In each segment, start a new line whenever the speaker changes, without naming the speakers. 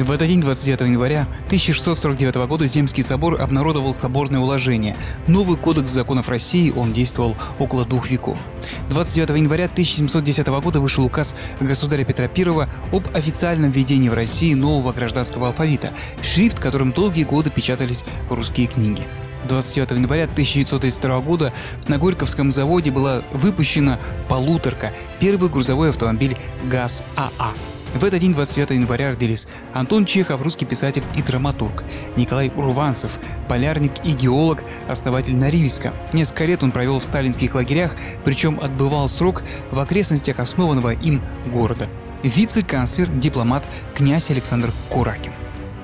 В этот день, 29 января 1649 года, Земский собор обнародовал соборное уложение. Новый кодекс законов России, он действовал около 2 веков. 29 января 1710 года вышел указ государя Петра I об официальном введении в России нового гражданского алфавита, шрифт, которым долгие годы печатались русские книги. 29 января 1932 года на Горьковском заводе была выпущена «Полуторка», первый грузовой автомобиль ГАЗ-АА. В этот день, 29 января, родились Антон Чехов, русский писатель и драматург, Николай Урванцев, полярник и геолог, основатель Норильска. Несколько лет он провел в сталинских лагерях, причем отбывал срок в окрестностях основанного им города. Вице-канцлер, дипломат, князь Александр Куракин.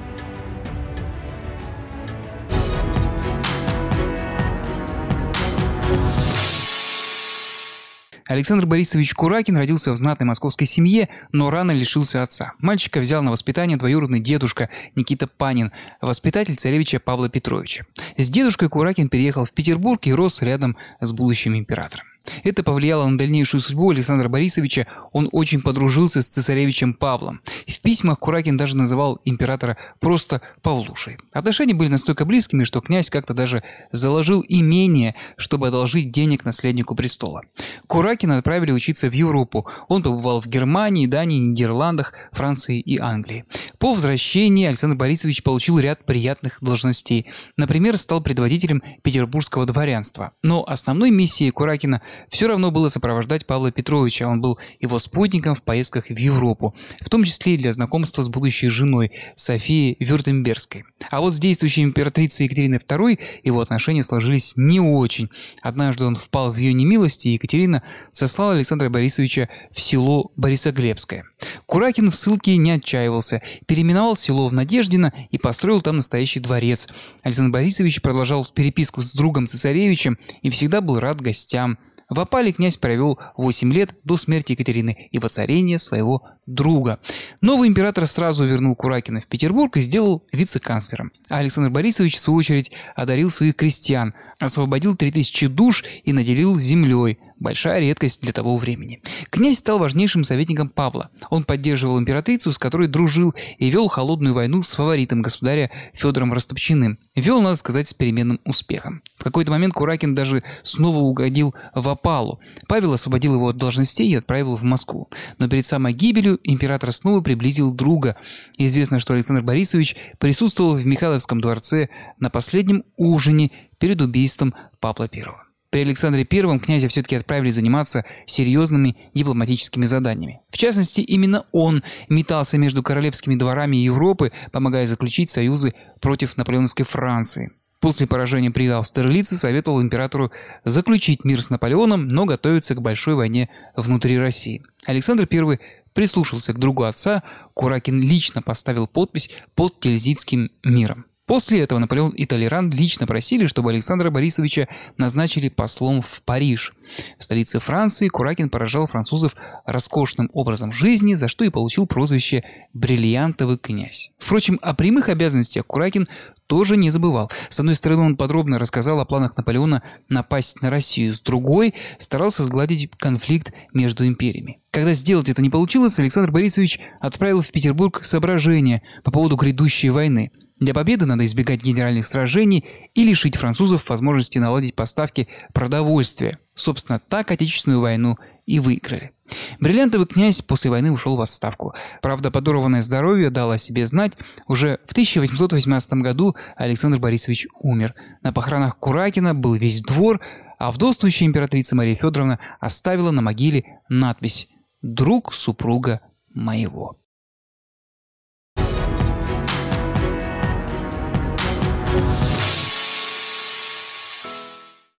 Александр Борисович Куракин родился в знатной московской семье, но рано лишился отца. Мальчика взял на воспитание двоюродный дедушка Никита Панин, воспитатель царевича Павла Петровича. С дедушкой Куракин переехал в Петербург и рос рядом с будущим императором. Это повлияло на дальнейшую судьбу Александра Борисовича, он очень подружился с цесаревичем Павлом. В письмах Куракин даже называл императора просто Павлушей. Отношения были настолько близкими, что князь как-то даже заложил имение, чтобы одолжить денег наследнику престола. Куракина отправили учиться в Европу. Он побывал в Германии, Дании, Нидерландах, Франции и Англии. По возвращении Александр Борисович получил ряд приятных должностей. Например, стал предводителем петербургского дворянства. Но основной миссией Куракина все равно было сопровождать Павла Петровича. Он был его спутником в поездках в Европу, в том числе и для знакомства с будущей женой Софией Вюртембергской. А вот с действующей императрицей Екатериной II его отношения сложились не очень. Однажды он впал в ее немилость, и Екатерина сослала Александра Борисовича в село Борисоглебское. Куракин в ссылке не отчаивался, переименовал село в Надеждино и построил там настоящий дворец. Александр Борисович продолжал переписку с другом цесаревичем и всегда был рад гостям. В опале князь провел 8 лет до смерти Екатерины и воцарения своего друга. Новый император сразу вернул Куракина в Петербург и сделал вице-канцлером. А Александр Борисович, в свою очередь, одарил своих крестьян, освободил 3000 душ и наделил землей. Большая редкость для того времени. Князь стал важнейшим советником Павла. Он поддерживал императрицу, с которой дружил, и вел холодную войну с фаворитом государя Федором Растопчиным. Вел, надо сказать, с переменным успехом. В какой-то момент Куракин даже снова угодил в опалу. Павел освободил его от должностей и отправил в Москву. Но перед самой гибелью император снова приблизил друга. Известно, что Александр Борисович присутствовал в Михайловском дворце на последнем ужине перед убийством Павла I. При Александре I князя все-таки отправили заниматься серьезными дипломатическими заданиями. В частности, именно он метался между королевскими дворами Европы, помогая заключить союзы против наполеоновской Франции. После поражения при Аустерлице советовал императору заключить мир с Наполеоном, но готовиться к большой войне внутри России. Александр I прислушался к другу отца, Куракин лично поставил подпись под Тильзитским миром. После этого Наполеон и Толеран лично просили, чтобы Александра Борисовича назначили послом в Париж. В столице Франции Куракин поражал французов роскошным образом жизни, за что и получил прозвище «бриллиантовый князь». Впрочем, о прямых обязанностях Куракин тоже не забывал. С одной стороны, он подробно рассказал о планах Наполеона напасть на Россию, с другой старался сгладить конфликт между империями. Когда сделать это не получилось, Александр Борисович отправил в Петербург соображения по поводу грядущей войны. Для победы надо избегать генеральных сражений и лишить французов возможности наладить поставки продовольствия. Собственно, так Отечественную войну и выиграли. Бриллиантовый князь после войны ушел в отставку. Правда, подорванное здоровье дало о себе знать. Уже в 1818 году Александр Борисович умер. На похоронах Куракина был весь двор, а вдовствующая императрица Мария Федоровна оставила на могиле надпись «Друг супруга моего».